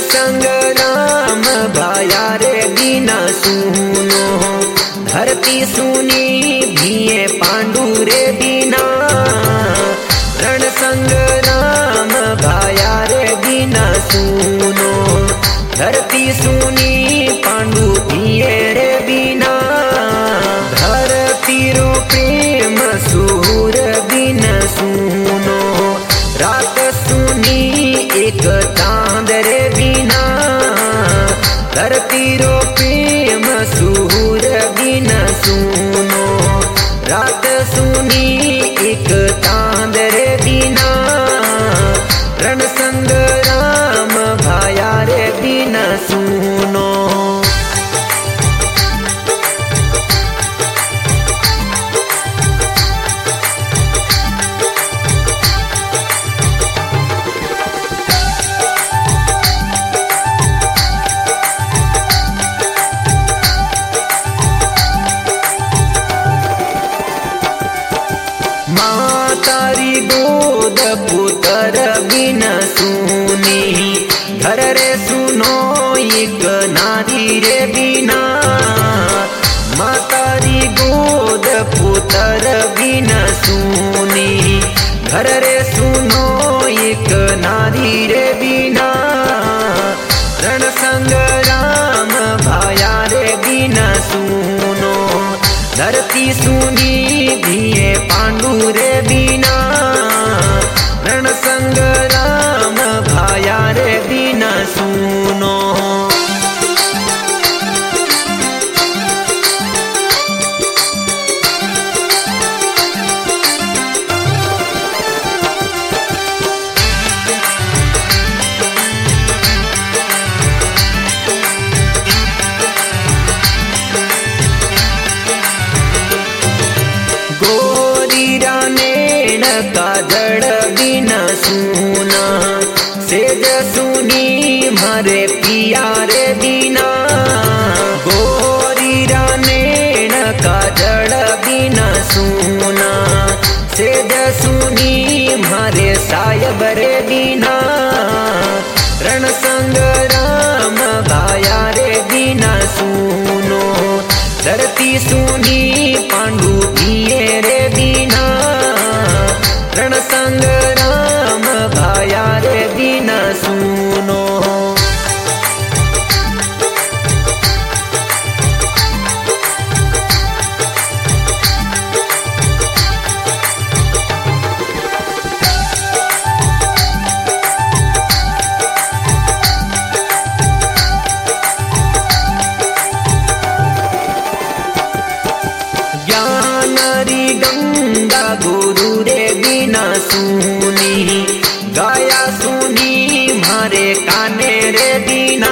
संग्राम भाया रे बिना सुनो, धरती सुनी भिये पांडु रे बिना। रण संग्राम भाया रे बिना सुनो, धरती सुनी पांडु भिये रे बिना। धरती रो प्रेम सूर बिन सुनो, रात सुनी एक चांद रे बिना। धरती रो प्रेम सूर बिन सुनो, रात सुनी एक चांद रे बिना। रण संग्राम भाया रे बिन सुनो। मातारी गोद पुत्र बिन सुनी, घर रे सुनो एक नारी रे बिना। मातारी गोद पुत्र बिन सुनी, घर रे सुनो एक नारी रे बिना। रण संग्राम भाया रे बिन सुनो, धरती सुनी भिये पांडु रे बिना। रण संग्राम भाया रे बिना सुनो। काजड़ बिन सुना, सेज सुनी मारे पिया रे बिना। गोरी रानेण काजड़ बिन सुना, सेज सुनी मारे सायब रे बिना। रण संग्राम भाया रे बिना सुनो, धरती सुनी पांडु भिये रे बिना। रण संग्राम भाया रे बिना सुनो। ज्ञानरी गंगा गुरु रे बिना सुनी, गाया सुनी मारे काने रे बिना।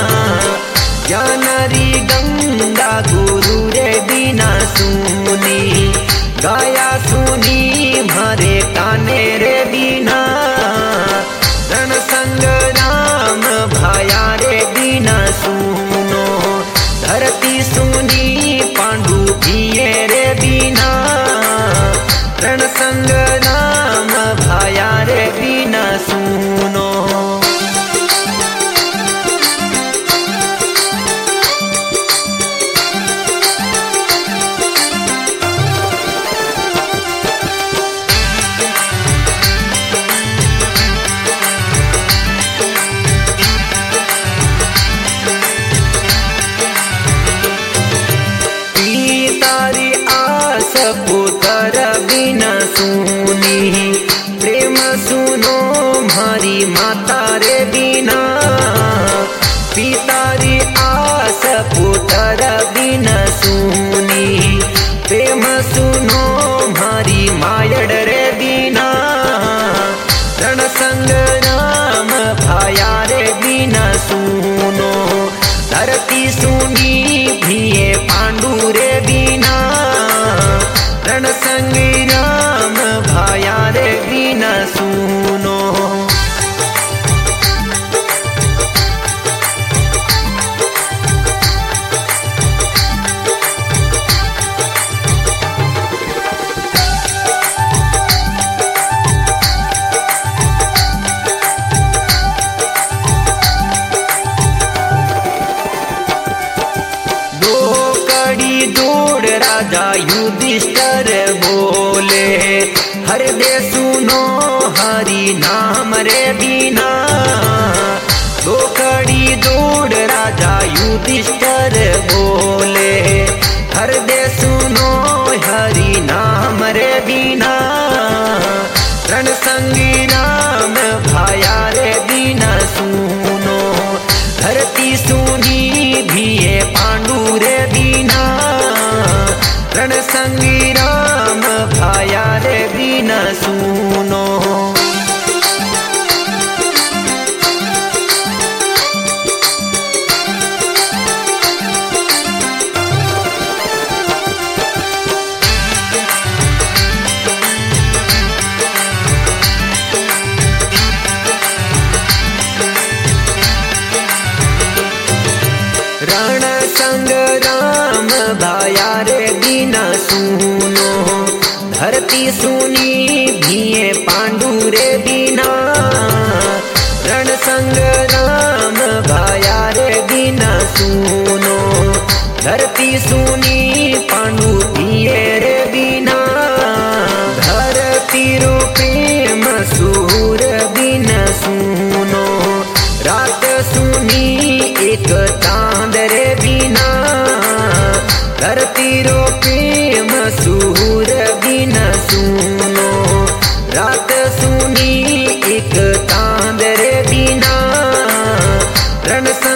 ज्ञानरी गंगा गुरु रे बिना सुनी, गाया सुनी मारे काने रे बिना। रण संग्राम भाया रे बिना सुनो, धरती सुनी पांडु भिये रे बिना। रण संग्राम भाया रे बिना सुनो। तारी आस पुत्र बिन सुनी, प्रेम सुनो मारी माता रे बिना। पितारी आस पुत्र बिन सुनी, प्रेम सुनो मारी मायड़ रे बिना। रण संग्राम भाया रे बिना सुनो, धरती सुनी भिये पांडु रे बिना। रण संग्राम भाया रे बिना सुनो। दूर राजा युधिष्ठिर बोले, हृदय सुनो हरि नाम रे बिना। दो कड़ी दूर राजा युधिष्ठिर बोले, हृदय सुनो हरि नाम रे बिना। रण संग्राम भाया रे बिना सुनो, धरती सुनी भिये पांडु रे बिना। रण संग्राम भाया रे बिना सुनो। रण संग्राम भाया रे बिना सुनो, धरती सुनी भिये पांडु रे बिना। रण संग्राम भाया रे बिना सुनो, धरती सुनी पांडु भिये रे बिना। धरती रो प्रेम सूर बिना सुनो, रात सुनी एक चांद रे बिना। धरती रो प्रेम सूर बिना सुनो, रात सुनी एक चांद रे बिना। रण